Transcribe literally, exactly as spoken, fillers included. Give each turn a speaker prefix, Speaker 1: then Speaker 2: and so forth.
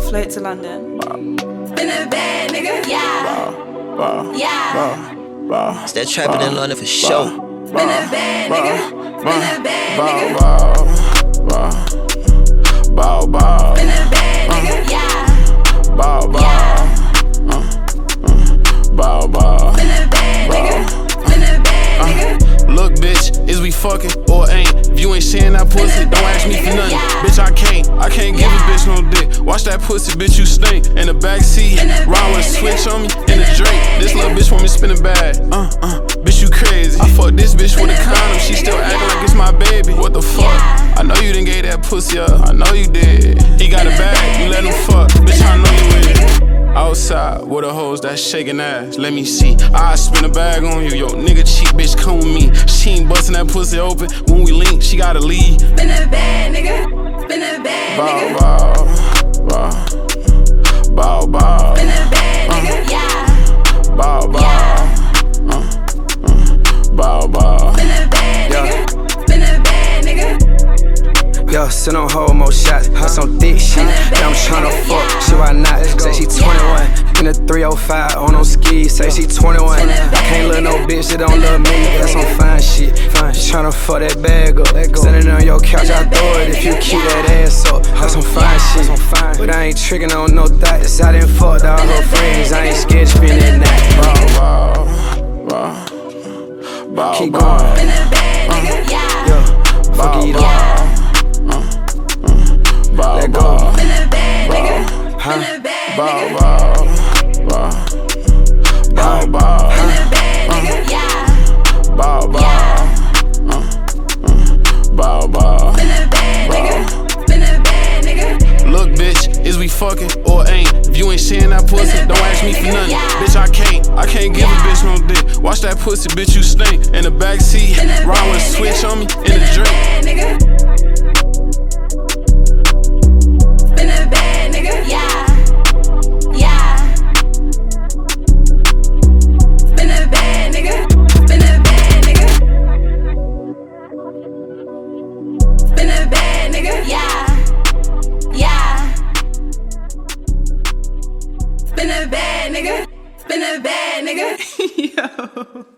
Speaker 1: float to London.
Speaker 2: Been a bad nigga, yeah.
Speaker 3: Bow, bow,
Speaker 2: Yeah.
Speaker 3: bow, bow,
Speaker 4: It's that trapping in London for sure.
Speaker 2: Been a bad nigga. Been a bad nigga.
Speaker 3: bow, bow, bow, bow,
Speaker 2: Been a bad nigga, yeah.
Speaker 3: bow, bow,
Speaker 2: Yeah.
Speaker 3: uh, bow, bow.
Speaker 2: Been a bad nigga. Been a bad nigga.
Speaker 3: Look, bitch, is we fucking or ain't? If you ain't seeing that pussy, don't ask me for nothing. Bitch, I can't, I can't give a bitch no dick. Watch that pussy, bitch, you stink. In the backseat, ride with a switch on me in the Drake. This little bitch want me spin a bag. Uh, uh, bitch, you crazy. I fuck this bitch with a condom, she still acting like it's my baby. What the fuck? I know you didn't gave that pussy up, I know you did. He got a bag, you let him fuck. Bitch, I know you with it. Outside with the hoes that's shaking ass, let me see. I spin a bag on you, yo, nigga cheap, bitch, come with me. She ain't busting that pussy open, when we link, she gotta leave.
Speaker 2: Been a bad nigga. Been a bad nigga.
Speaker 3: Bow, bow, bow, bow, bow.
Speaker 2: Been a bad nigga, yeah.
Speaker 3: Bow, bow,
Speaker 2: Yeah.
Speaker 3: uh, uh, bow, bow.
Speaker 2: Been a bad nigga. Been a bad nigga.
Speaker 5: Yo, send on hold more shots, that's some thick shit. Yeah, I'm tryna fuck, shit, why not? Say she twenty-one, in the three oh five on no skis. Say she twenty-one, I can't love no bitch that don't love me. That's some fine shit. Just tryna fuck that bag up. Sitting on your couch, I throw it if you keep that ass up. That's some fine shit. But I ain't tricking on no thoughts. I done fucked all her friends, I ain't scared to spend that night.
Speaker 3: Bow, bow, bow,
Speaker 5: Keep
Speaker 3: bow.
Speaker 5: going.
Speaker 2: Been a bad nigga, yeah.
Speaker 5: Yo, fuck it,
Speaker 2: Yeah.
Speaker 3: Bow,
Speaker 5: let go.
Speaker 3: bow,
Speaker 2: Been a bad nigga. Been
Speaker 5: Huh?
Speaker 2: a bad
Speaker 3: bow,
Speaker 2: nigga.
Speaker 3: bow, bow, bow, bow,
Speaker 2: Been a bad nigga, yeah.
Speaker 3: bow, bow,
Speaker 2: Yeah.
Speaker 3: bow, bow.
Speaker 2: Been a bad nigga. Been a bad nigga.
Speaker 3: Look, bitch, is we fucking or ain't? If you ain't seeing that pussy, don't ask me for nothing. Bitch, I can't, I can't give a bitch no dick. Watch that pussy, bitch, you stink. In the backseat, ride with a switch on me in the Drake.
Speaker 2: Bad nigga. Been a bad nigga, yeah. Yeah. Been a bad nigga. Been a bad nigga. Been a bad nigga, yeah. Yeah. Been a bad nigga. Been a bad nigga.
Speaker 1: Yo.